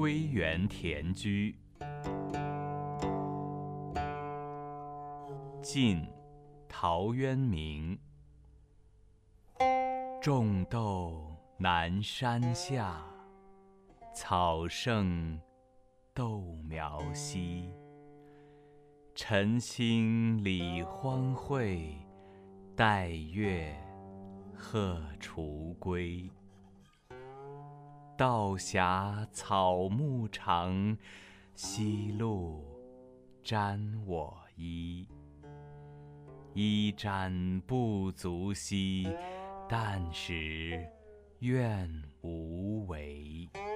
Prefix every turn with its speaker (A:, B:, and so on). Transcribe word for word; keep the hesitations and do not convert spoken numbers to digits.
A: 归园田居。晋，陶渊明。种豆南山下，草盛豆苗稀。晨兴理荒秽，带月荷锄归。道狭草木长，夕露沾我衣。衣沾不足惜，但使愿无违。